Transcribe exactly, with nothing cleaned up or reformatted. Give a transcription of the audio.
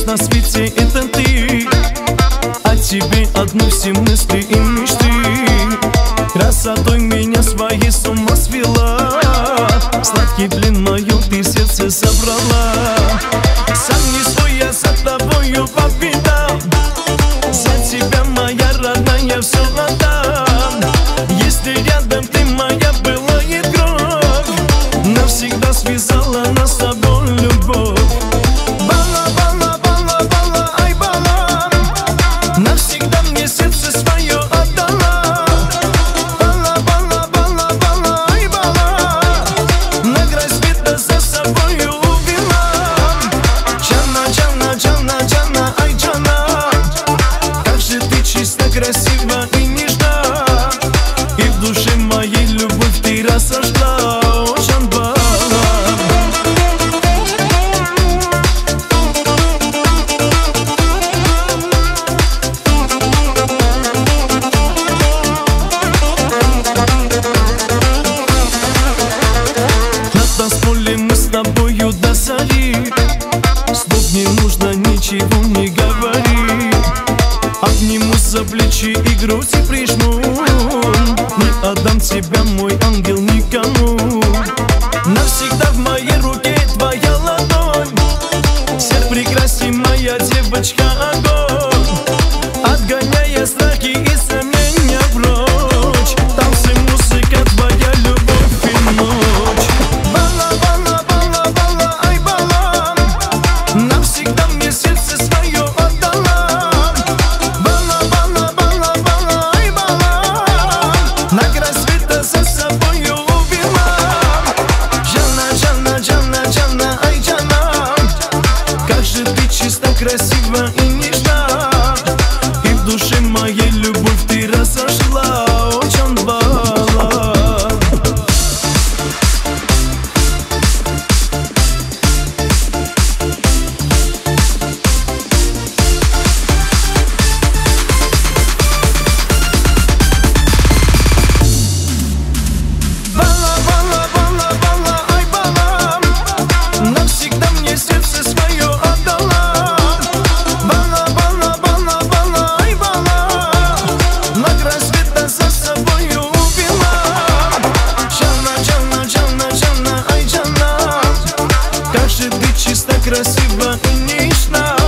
на свете это ты. О тебе одни все мысли и мечты. Красотой меня своей с ума свела. Сладкий блин мою ты сердце собрала. Сам не свой, я за тобою по пятам. За тебя, моя родная, все отдам. Если рядом ты моя былая кровь, навсегда связала нас с тобой любовь. Бала, бала, бала, бала, ай бала, навсегда мне сердце свое отдала. Бала, бала, бала, бала, ай бала, на край света за собою увела. Джана, Джана, Джана, Джана, ай Джана, как же ты чисто, красива и нежна, и в душе моей любовь ты рассаждала. Мы с тобою до зари, слов не нужно, ничего не говори. Обниму за плечи и грудь и прижму. Не отдам тебя, мой ангел, никому. Навсегда в моей руке твоя ладонь. Вся прекрасней моя девочка, огонь, отгоняя страхи и сомнения прочь. Танцы, музыка, твоя любовь и ночь. Навсегда мне сердце свое отдала. Бала, бала, бала, бала, ай бала, на край света за собою увела. Джана, Джана, Джана, Джана, ай Джана, как же ты чисто, красива и нежна, и в душе моей любовь ты разошла. Очень бала. Навсегда мне сердце свое отдала. Бала, бала, бала, бала, ай бала, на край света за собою увела. Джана, Джана, Джана, Джана, ай Джана, как же ты чисто, красива и нежна,